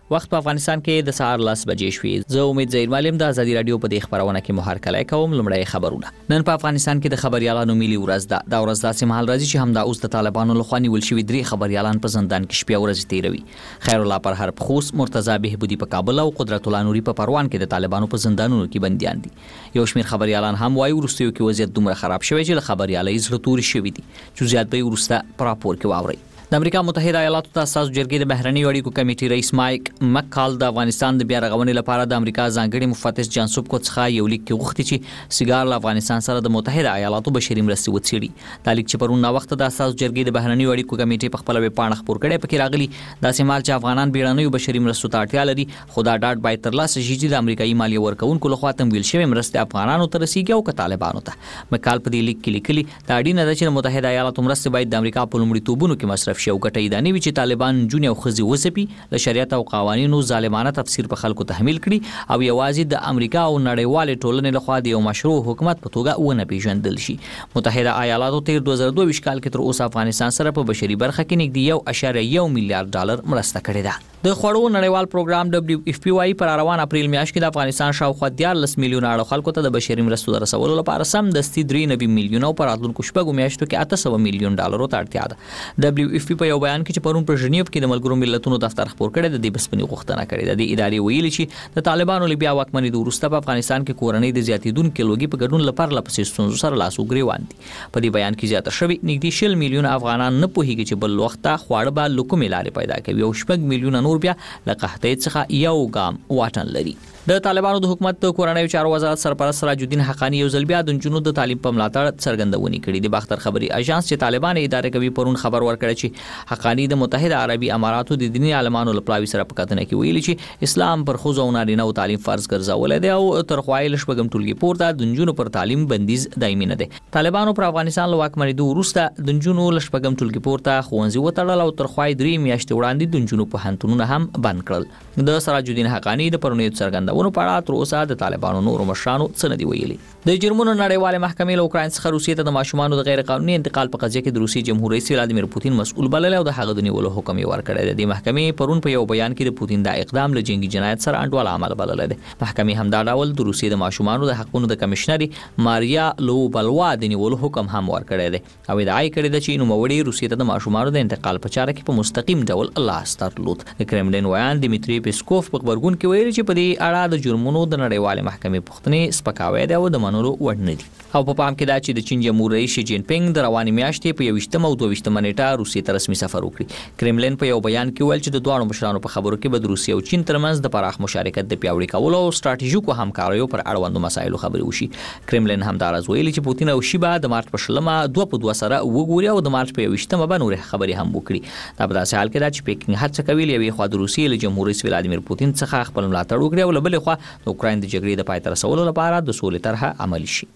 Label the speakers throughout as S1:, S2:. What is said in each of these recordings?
S1: وخت په افغانستان کې د سهار 10 بجې شوې. زه امید زهیر معلم د ازادي رادیو په دې خبرونه کې محرکلای کوم. لومړی خبرونه. نن په افغانستان کې د خبريالانو ملي ورځ ده. دا ورځ داسې مهال راځي چې همدا اوس د طالبانو لخوا نیول شوي 3 خبريالان په زندان کې شپه ورځ تیروي. خیر الله پرهر پخوس، مرتضی بهبودی په کابل او قدرت الله نوري په پروان کې د طالبانو په زندانونو کې بنديان دي. یو شمېر خبريالان هم وايي ورستیو کې وضعیت دومره خراب شوی چې خبريالۍ زړه توري شوی دي. جزئیات به ورسته په راپور کې واوري. د امریکا متحده ایالاتو د اساس جرګې د بهرنیو اړیکو کمیټې رئیس مایک مکال د افغانستان د بیا رغونې لپاره د امریکا ځانګړي مفتش جان سوبکو څخه یو لیک کې غوښتي چې سیګار له افغانستان سره د متحده ایالاتو بشري مرستې وڅېړي. دا لیک چې پرون وخت د اساس جرګې د بهرنیو اړیکو کمیټې په خپل ویب پاڼه خپور کړي پکې راغلي داسې مال چې افغانان بیړنیو بشري مرستو ته اړتیا لري، خو دا ډاډ باید ترلاسه شي چې د امریکایي مالیه ورکوونکو لخوا تمویل شوی مرستې افغانانو ته رسیږي او که طالبانو ته. مکال په دې لیک کې لیکلي دا اړینه ده چې متحده ایالاتو مرستې باید د امریکا په لومړیتوبونو کې مصرف شي او ګټه یې چې طالبان جون او خزي وسپي له شریعت او قوانینو ظالمانه تفسیر په خلکو تحمیل کړي او یوازې د امریکا او نړیوال ټولنې لخوا د یو مشروع حکومت په توګه ونه پیژندل شي. متحده ایالاتو تیر 2022 کال کې تر اوسه افغانستان سره په بشري برخه کې نږدې 1.1 میلیارډ ډالر مرسته کړې ده. د خوړو نړیوال پروګرام WFP وايي پر روان اپریل میاشت کې د افغانستان شاوخوا 14 میلیونه اړو خلکو ته د بشري مرستو رسولو لپاره سم دستي 3 میلیونه او پر راتلونکو شپږو میاشتو کې 800 میلیون ډالرو ته اړتیا ده. WFP په یو بیان کې چې پرون په ژنیو کې د ملګرو ملتونو دفتر خپور کړی د دې بسپنی غوښتنه کړې ده. د ادارې ویلي چې د طالبانو لبیا واکمنۍ د وروسته په افغانستان کې کورنۍ د زیاتیدونکو لوګي په ګډون لپاره لپسې ستونزو سره لاس وګریوان دي. په دې بیان کې زیاته شوی نږدې 10 میلیونه افغانان نه پوهیږي چې بل وخت خواړه به لکومې لارې پیدا کوي او 8 میلیونه نور بیا لکه ته څخه یو ګام واټن لري. د طالبانو د حکومت د کورنیو چارو وزارت سرپرست سراج الدین حقانی یو ځل بیا د جنونو د تعلیم په ملاتړ څرګندونې کړې. د باختر خبري اژانس چې طالبان اداره کوي پرون خبر ورکړی چې حقانی د متحده عربي اماراتو د دیني عالمانو لپاره سره په کتنه کې ویلي چې اسلام پر خوځو نارینه او تعلیم فرض ګرځولې دی او تر خوایل شپږم ټولګي پورته د جنونو پر تعلیم بندیز دایمي نه دی. طالبانو پر افغانستان له واکمنۍ د وروسته د جنونو لشپږم ټولګي پورته خوندزي وټړل او تر خوای 3 میاشتې وړاندې د جنونو په هنتونونه هم بند کړل. د سراج الدین حقانی د پرونی څرګندونو په اړه تر اوسه د طالبانو نورو مشرانو څه نه دی ویلي. د جرمونو نړیواله محکمې له اوکراین څخه روسیې ته د ماشومانو د غیر قانوني انتقال په قضیه کې د روسي جمهور رئیس ولادیمیر پوتین مسؤل بلل او د هغه د نیولو حکم یې ورکړی دی. د محکمې پرون په یو بیان کې د پوتین د اقدام له جنگي جنایت سره انډول عمل بلل دی. محکمې همدا ډول د روسي د ماشومانو د حقوقو د کمشنري ماریا لوبلوا د نیولو حکم هم ورکړی دی او ادعا کړې ده چې نوموړي روسي ته د ماشومانو د انتقال په چاره کې په مستقیم ډول لاس درلود. د کرملین ویان دیمیتری پیسکوف په خبرګون کې ویلي چې په دې اړه د جرمونو د نړیوال محکمې پوښتنې سپکاوی دی او د منلو وړ نه دي. او په پام کې دا چې د چین جمهور رئیس شي جین پینګ د روانې میاشتې په 21 او 22 نیټه روسیې ته رسمي سفر وکړي. کرملین په یو بیان کې ویل چې د دوه مشرانو په خبرو کې به د روسیې او چین ترمنځ د پراخ مشارکت د پیاوړي کولو او ستراتیژیکو همکاریو پر اړوندو مسایلو خبرې وشي. کرملین همدارز ویلي چې پوتین او شیبا د مارچ په 16 دوه په دوه سره وګوري او د مارچ په 21 به نور خبرې هم وکړي. دا په داسې حال کې دا چې پیکینګ هڅه کوي یوې خوا د روسیې له جمهور رئیس ولادیمیر پوتین څخه خپل ملاتړ وکړي او بلې خوا د اوکراین د جګړې د پای ته رسولو لپاره د سولې طرحه عملي شي.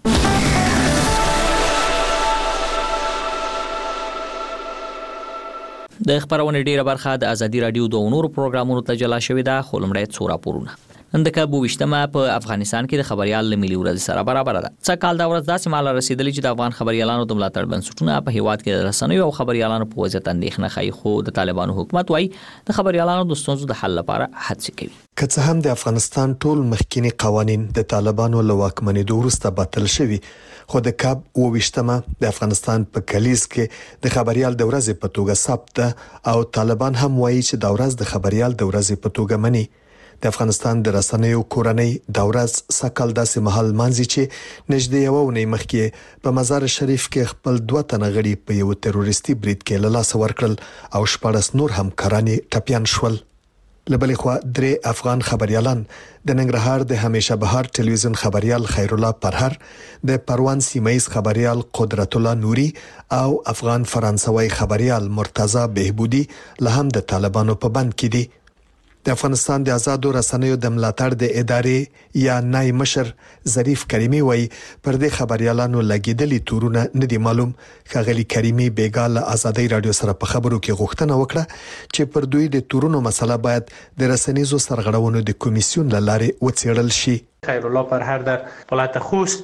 S1: د خبرونې ډیره برخه د ازادي رادیو د نورو پروګرامونو ته جلا شوې ده. خو لومړی څو راپورونه. نن د 22 په افغانستان کې د خبريال له ملي ورځ سره برابر ده. څه کال دا ورځ داسې مال رسیدلی چې د افغان خبريالانو د ملاتړ بنسټونه په هیواد کې د رسنیو او خبريالانو په وضعیت اندېښنه ښیي، خو د طالبانو حکومت وايي د خبريالانو د ستونزو د حل لپاره هڅې کوي.
S2: که څه هم د افغانستان ټول مخکینی قوانين د طالبانو له واکمنۍ وروسته باطل شوي، خو د کاب 22 د افغانستان په کلیز کې د خبريال د ورځې په توګه ثبت ده او طالبان هم وایي چې د ورځ د خبريال د ورځې په توګه مني. د افغانستان د رسنیو کورنۍ د ورځ سکل داسې محل مانځي چې نږدې یو ونې مخکې په مزار شریف کې خپل 2 تنه غړي په یو تروریستي برید کې له لاسه ورکړل او 14 نور هم کرانې ټپيان شول. لبلې خوا 3 افغان خبريالان د ننګرهار د همیشه بهار ټلویزیون خبريال خیر الله پرهر، د پروان سیمایز خبريال قدرت الله نوري او افغان فرانسوي خبريال مرتضی بهبودی له هم د طالبانو په بند کې دي. د افغانستان د آزادو رسنیو د ملاتړ د ادارې یا نای مشر ظریف کریمی وایي پر دې خبريالانو لګیدلي تورونه نه دي معلوم. ښاغلي کریمی بیګال آزادي رادیو سره په خبرو کې غوښتنه وکړه چې پر دوی د تورونو مسله باید د رسنیزو سرغړونو د کمیسیون لاره وڅېړل شي.
S3: خیر الله پرهر در ولایت خوست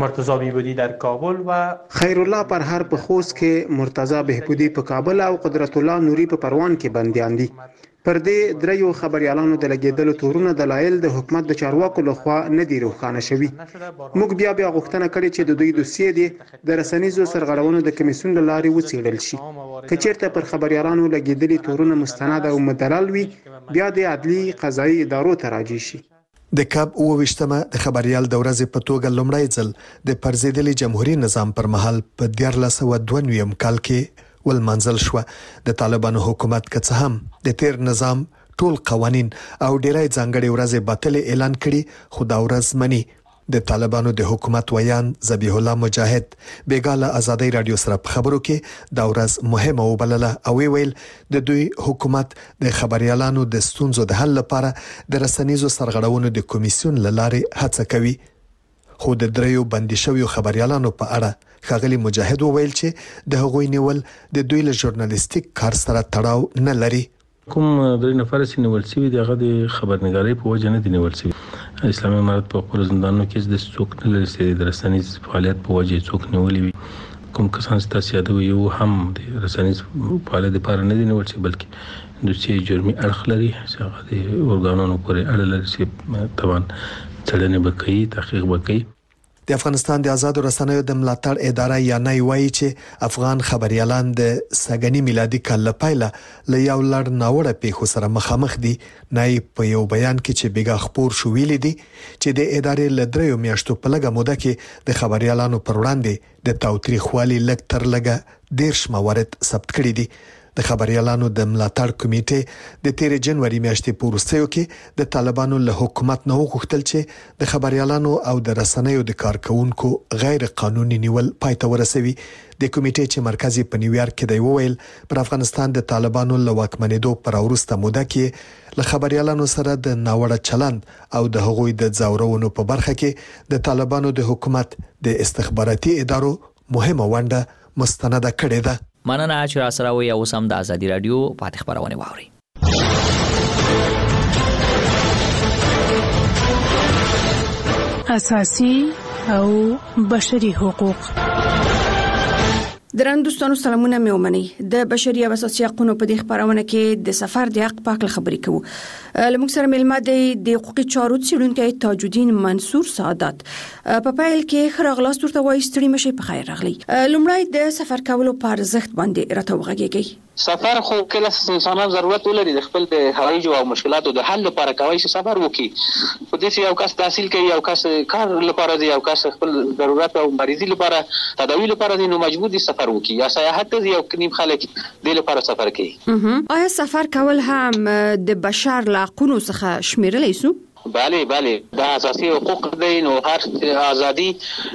S3: مرتضی بهبودی در کابل و
S4: خیرالله پرهر په خوست کې، مرتضی بهبودی په کابل او قدرت الله نوري په پروان کې بنديان دي. پر دې دریو خبريالانو د لګیدلو تورونه دلایل د حکومت د چارواکو لخوا نه دي روښانه شوي. موږ بیا غوښتنه کړې چې د دوی دوسیې دي د رسنیزو سرغړونو د کمیسیون له لارې وڅېړل شي. که چیرته پر خبريالانو لګیدلي تورونه مستند او مدلل وي، بیا د عدلي قضایي ادارو ته راجع شي.
S2: د کاب 28مه د خبريال د ورځې په توګه لومړی ځل د پرزیدلي جمهوریت نظام پر مهال په 1992 کال کې ولمنځل شو. د طالبانو حکومت که څه هم د تیر نظام ټول قوانين او ډیری ځانګړي ورځې باطل اعلان کړي، خو دا ورځ منی. د طالبانو د حکومت ویان ذبیح الله مجاهد بیګاله ازادي رادیو سره په خبرو کې دا ورځ مهمه وبلله او ویل د دوی حکومت د خبريالانو د ستونزو د حل لپاره د رسنیزو سرغړونو د کمیسیون لاره هڅه کوي. خو د دریو بندي شویو خبريالانو په اړه ښاغلي مجاهد وویل چې د هغوی نیول د دوی له ژورنالیستیک کار سره تړاو نه لري.
S5: کوم درې نفر چې نیول شوي دي هغه د خبرنګارۍ په وجه نه دي نیول شوي. اسلامي امارت په خپل زندانونو کې د څوک نه لري چې د رسنیز فعالیت په وجه څوک نیولي وي. کوم کسان چې تاسو یادوي یو هم د رسنیز فعالیت لپاره نه دي نیول شوي، بلکې د چې جرمي اړخ لري چې هغه د اورګانونو پورې اړه لري چې طبعا څېړنې به کوي، تحقیق به کوي.
S2: د افغانستان د آزادو رسنیو د ملاتړ اداره یا نه وایي چې افغان خبريالان د سګنی میلادي کال لپاره له یو لړ ناوړه پیښو سره مخامخ دي. نه په یو بیان کې چې بیګا خبر شو ویلي دي چې د ادارې له دریو میاشتو په لګه موده کې د خبريالانو پر وړاندې د تاوتریخوالي لږ تر لږه 10 موارد ثبت کړي دي. د خبريالانو د ملاتړ کمیټې د 13 جنوري میاشتې په وروستیو کې د طالبانو له حکومت نه وغوښتل چې د خبريالانو او د رسنیو د کارکونکو غیر قانوني نیول پای ته ورسوي. د کمیټې چې مرکزي په نیویارک کې دی وویل پر افغانستان د طالبانو له واکمنېدو پر وروسته موده کې له خبريالانو سره د ناوړه چلند او د هغوی د ځورونو په برخه کې د طالبانو د حکومت د استخباراتي ادارو مهمه ونډه مستنده کړې ده.
S1: مننه چې را سره وي او سم د ازادي رادیو پاتې خبرونه واوري.
S6: اساسي او بشري حقوق.
S7: درنو دوستانو سلامونه مې ومني. د بشري او اساسي حقوقو په دې خبرونه کې د سفر د حق پاک خبرې کوو. لمونږ سره ملما د حقوقي چارو څېړونکی تاج الدین منصور سعادت په پایل کې خراغلاس ورته وایي ستړي مشه په خیر راغلی. لومړی د سفر کولو په ارزښت باندې راته وغږیږي.
S8: سفر خو کله انسانان ضرورت ولري د خپل د هوایي او مشکلاتو د حل لپاره کوي چې سفر وکړي. خو د یو کس تحصیل کوي، یو کس کار لپاره دی، یو کس خپل ضرورت او مریضي لپاره تداوی لپاره دی، نو مجبور دي سفر وکړي یا سیاحت دی. یو کنیم خلک د لپاره سفر کوي.
S7: آیا سفر کول هم د بشر له حقوقو څخه شمیرل شي؟
S8: بله دا اساسي حقوق دي. نو هر ازادي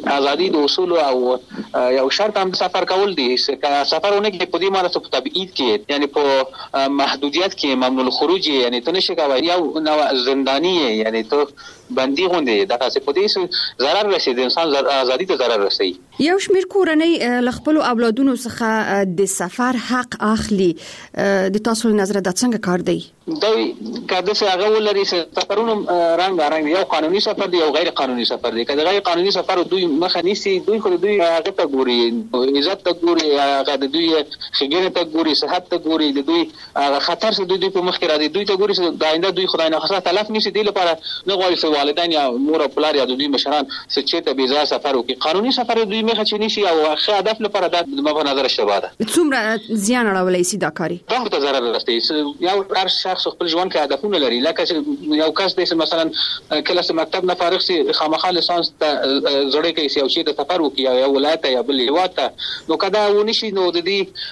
S8: د اصول او یو شرط هم سفر کول دي. سفرونه کې په دې معنی څه تبعید کې یعنی په محدودیت کې ممنوع الخروج یعنی ته نشي کوي یو نو زندانی یعنی ته بندي غونډه دا څه په دې ضرر رسي د انسان ازادي ته ضرر رسي.
S7: یو شمیر کورنۍ لخپل اولادونو څخه د سفر حق اخلي. د تاسو نظر د څنګه کار دی؟
S8: دوی کله چې هغه ولري سفرونه رنګ یو قانوني سفر دی او غیر قانوني سفر دی. کله غیر قانوني سفر دوی مخه نیسي، دوی خو دوی هغه ته ګوري، عزت ته ګوري، هغه د دوی خګنه ته ګوري، صحت ته ګوري، د دوی خطر څخه دوی په مخ کې راځي، دوی ته ګوري چې د آینده دوی خدای نه خاصه تلف نشي. دی لپاره نه غواړي چې والدین یا مور او پلار یا د دوی مشران چې ته بې ځای سفر وکړي. قانوني سفر دوی مخه چي نشي او ښه هدف لپاره د په نظر شته ده.
S7: څومره زیان اړولای شي دا کاری؟
S8: دا ته ضرر رسي. یو هر شخص خپل ژوند کې هدفونه لري. لکه یو کس د مثلا کله چې مکتب نه فارغ سي خامخا لیسانس ته زړه کوي چې او شي د سفر وکړي یا ولایت یا بل هیواد ته، نو کدا ونشي نو د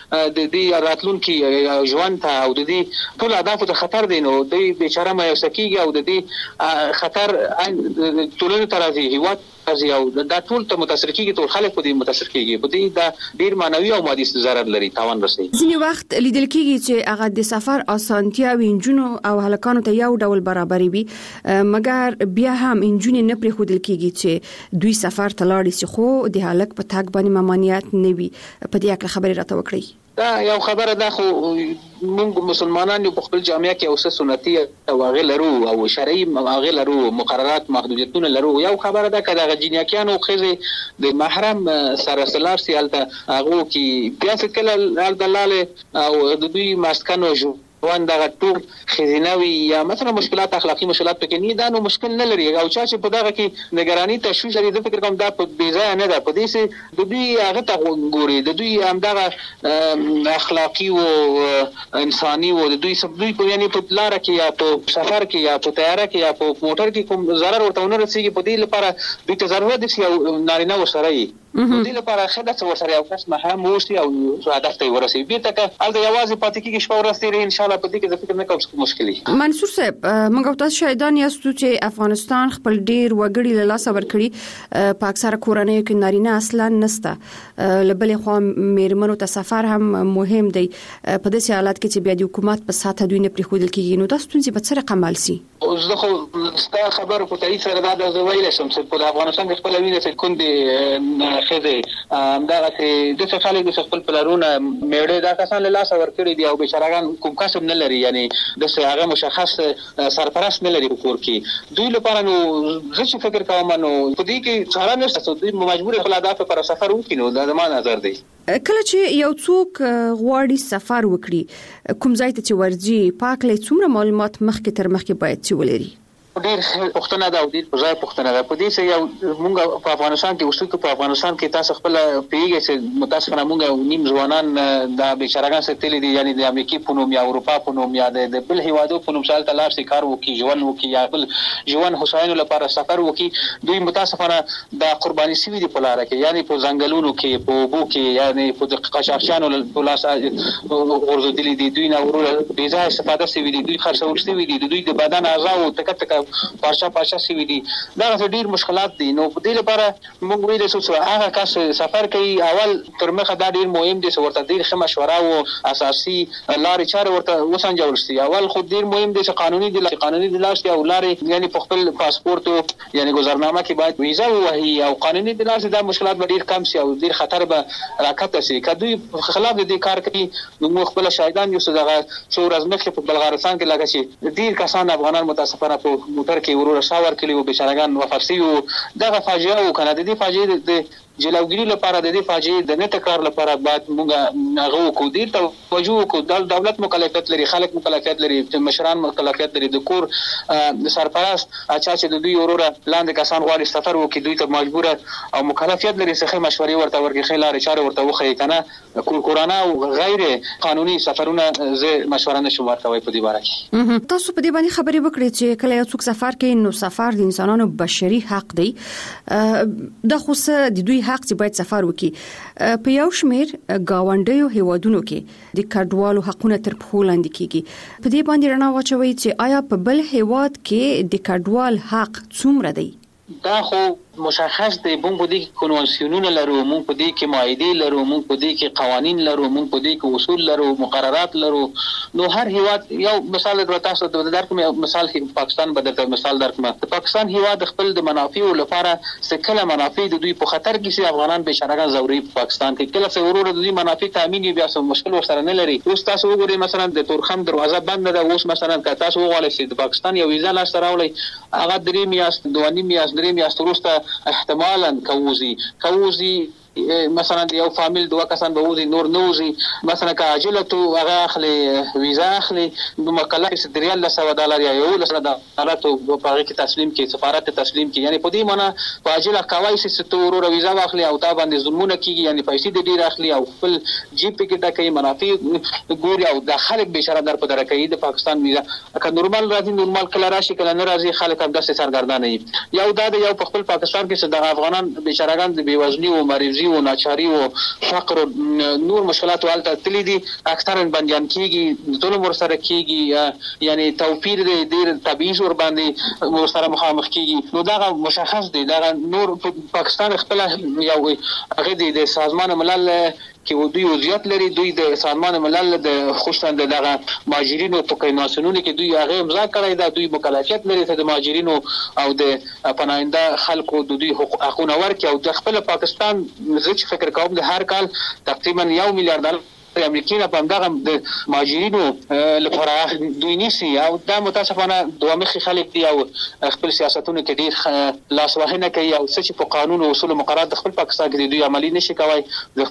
S8: دې راتلونکي ژوند ته او د دې ټول اهداف ته خطر دی. نو د بیچاره مې وسکیږي او د دې خطر ټولنې ته راځي، هیواد او دا ټول ته متاثر کیږي، ټول خلک په دې متاثر کیږي. په دې دا ډیر معنوي او مادي ضرر لري، تاوان رسي.
S7: ځینې وخت لیدل کیږي چې هغه د سفر اسانتیا وینجونو او هلکانو ته یو ډول برابرې وي، مګر بیا هم انجونې نه پرې خودل کیږي چې دوی سفر ته لاړ شي، خو د هلک په تاګ باندې ممانعت نه وي. په دې اړه خبرې راته وکړئ.
S8: دا یو خبره ده، خو موږ مسلمانان په خپل جامعه کې اوسه سنتي او هغه لرو او شرعي هغه لرو مقررات محدودیتونه لرو. یو خبره ده چې د جنیاکانو خزه د محرم سره سلار سیالته هغه کې بیا فکر دلاله او د دوی ماسکنو وان دغه ټول خزینوي یا مثلا مشکلات اخلاقی مشکلات پکې نه دا نو مشکل نه لري او چې په دغه کې نگرانی تشویش لري. د فکر کوم دا په بیزا نه ده په دې سي د دوی هغه ته ګوري د دوی هم دغه اخلاقی او انساني او د دوی سب دوی په یعنی په لار کې یا په سفر کې یا په طیاره کې یا په موټر کې کوم ضرر ورته ونه رسیږي په دې لپاره دوی ته ضرورت دي او نارینه وسره یې د دې لپاره خدای څو سره یو کس محرم وشي او هدف ته ورسي بیرته الته یوازې پاتې کېږي شپه ورځ تیرې ان شاء الله په دې کې فکر نه کوم مشکلي.
S7: منصور صاحب موږ تاسو شاهدان یاستو چې افغانستان خپل ډیر وګړي له لاس ورکړي په اکثره کورنیو کې نارینه اصلا نسته لبلې خو میرمنو ته سفر هم مهم دی په داسې حالت کې چې بیا د حکومت په ساته دوی نه پریښودل کېږي نو تاسو څنګه په سره عمل سي.
S8: زه خو ستا خبر په تایید سره دا د ویل شم چې په افغانستان کې خپل وینې چې کوم خزه همدغه چې د څه خلک د خپل پلارونه میړه دا کسان له لاس ورکړي دي او بشراګان کوم کسب نه لري یعنی د څه هغه مشخص سرپرست نه لري په کور کې دوی لپاره نو زه چې فکر کوم نو په دې کې څاره نشته دوی مجبور خپل اهداف پر سفر وکړي نو دا زما نظر دی.
S7: کله چې یو څوک غواړي سفر وکړي کوم ځای ته چې ورځي پاک لې څومره معلومات مخکې تر مخکې باید چې ولري؟
S8: ډېر پښتنه دا او ډېر په ځای پښتنه دا په دې سه یو مونږ په افغانستان کې اوسېږو په افغانستان کې تاسو خپل پیږئ چې متاسفانه مونږ نیم ځوانان دا بیچارهګان ستلې دي یعنی د امریکای په نوم یا اروپا په نوم یا د بل هیوادو په نوم سال تلار سي کار وکي ژوند وکي یا بل ژوند حسین لپاره سفر وکي دوی متاسفانه دا قرباني سوي دي په لار کې یعنی په ځنګلونو کې په بو کې یعنی په قشاقشانو په لاس ورزدلې دي دوی نه ورو بي ځای استفاده سوي دي دوی خرڅول سوي دي دوی د بدن اعضاء او تک پاشا سوي دي دا ډېر مشکلات دي نو په دې لپاره موږ ویل چې هغه کس سفر کوي اول تر مخه دا ډېر مهم دي چې ورته ډېر ښه مشوره او اساسي لارې چارې ورته وسنجول شي. اول خو ډېر مهم دي چې قانوني دي لاسي او لارې یعنی په خپل پاسپورت یعنی گذرنامه کې باید ویزا وهي او قانوني دي لاسي دا مشکلات ډېر کم شي او ډېر خطر به راکته شي کدوې خلاف دې کار کوي نو خپل شاهدان یو څه دغه څو ورځې مخکې په بلغارستان کې لګا شي ډېر کسان افغانان متاسفانه په موټر کې ورور شاور کلی او بیچارهګان وفات شي او دغه فاجعه او کنه د دې فاجعه د جلوګری لپاره د دې فاجعه د نه تکرار لپاره بعد موږ هغه کو دي توجه کو د دولت مکلفیت لري خلک مکلفیت لري مشران مکلفیت لري د کور سرپرست چې د دوی ورور لاندې کسان غواړي سفر وکړي دوی ته مجبور او مکلفیت لري چې مشورې ورته ورکړي خلاره چاره ورته وخی کنه کورانه او غیر قانوني سفرونه زه مشوره نشم ورکوي په دې باره کې.
S7: تاسو په دې باندې خبرې وکړئ چې کله یو څوک سفر کوي نو سفر د انسانانو بشري حق دی د خصوص د دوی حق چې باید سفر وکړي په یو شمیر گاونډیو هیوادونو کې د کډوالو حقونه تر پښو لاندې کیږي په دې باندې رڼا واچوي چې آیا په بل هیواد کې د کډوال حق څومره دی؟
S8: دا خو مشخص دی مونږ په دې کې کنوانسیونونه لرو مونږ په دې کې معاهدې لرو مونږ په دې کې قوانین لرو مونږ په دې کې اصول لرو مقررات لرو نو هر هیواد یو مثال درته درکوم مثال پاکستان بدلته مثال درکوم پاکستان هیواد خپل د منافع لپاره سکله منافع د دوی په خطر کې سي افغانان بشرګان زوري په پاکستان کې کله څه ورور د دوی منافع تامین بیا څه مشکل ورسره نه لري اوس تاسو وګورئ مثلا د تورخم دروازه بند ده اوس مثلا که تاسو وغواړئ چې د پاکستان یو ویزا لاس راوړئ هغه 3 میاشت 2 میاشت وروسته احتمالاً کوزي مثلا یو فامیل دوه کسان به وزي نور نوزي مثلا که عاجله تو هغه اخلي ویزا اخلي نو مکلف ریال $100 یا یو $100 تو په هغه کې تسلیم کې سفارت تسلیم کې یعنی په دې معنی په عاجله کوي چې تو ورو ویزا واخلي او تا باندې ظلمونه کیږي یعنی پیسې د ډیر اخلي او خپل جیب کې دا کوي منافع ګوري او د خلک بشاره در په درکې د پاکستان ویزا که نورمال راځي نورمال کله راشي کله نه راځي خلک هم داسې سرګردان نه یو دا یو په خپل پاکستان کې د افغانان بشارهګان د بیوزنی او مریضي او ناچاری او فقر نور مشکلات والته تللی دي اکثرا بنديان کیږي ظلم ورسره کیږي یعنی توفیر د ډیر تبعیض ور باندې ورسره مخامخ کیږي نو دا مشخص دی دا نور پاکستان خپل یو هغه د سازمان ملل کې دوی وضعیت لري دوی د سازمان ملل د خصوصا دغه مهاجرینو په کنوانسیونونو کې دوی هغه امضا کړی دا دوی مکلفیت لري چې د مهاجرینو او د پناهنده خلکو د دوی حقوقونه ورکړي او د خپل پاکستان زه فکر کوم د هر کال تقریبا $1 میلیارډ امریکای نه په دغه د مهاجرینو لپاره دوی نيسي او دا متاسفانه دوه مخي خلک دی او خپل سیاستونو کې ډیر لاسوهنه کوي او چې په قانون او اصول مقررات د خپل پاکستان کې دوی عملی نشي کوي د